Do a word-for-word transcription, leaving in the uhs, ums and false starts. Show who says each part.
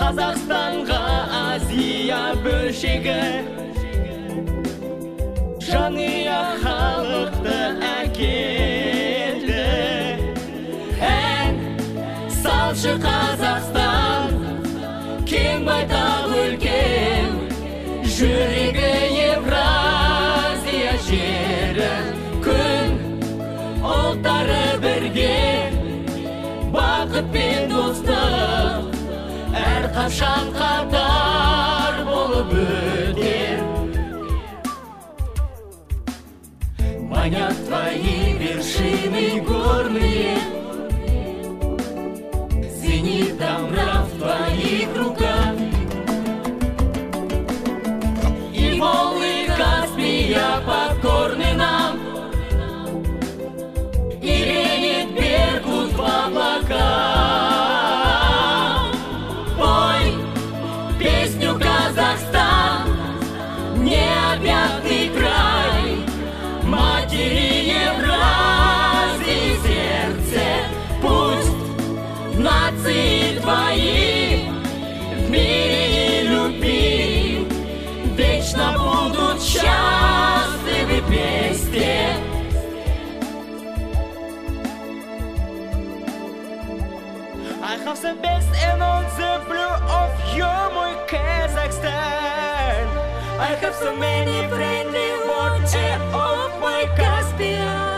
Speaker 1: Қазақстанға Азия бөлшегі, жанұя халықты әкелді. Ән салшы Қазақстан, кең байтақ өлкем, жүрегі Евразия жері. Күн ұлттары бірге, бақыт пен достық әрқашан қатар болып өтер. Манят твои вершины горные, зенит добра в твоих руках. И волны Каспия покорны нам, и ренит Беркут в облаках. Пой песню Казахстан, необъятный край, матери Евразии сердце. Пусть нации твои в мире и любви вечно будут счастливы вместе.
Speaker 2: I have the best and all the blue of you, my Kazakhstan.
Speaker 1: I have so many friendly water of my Caspian.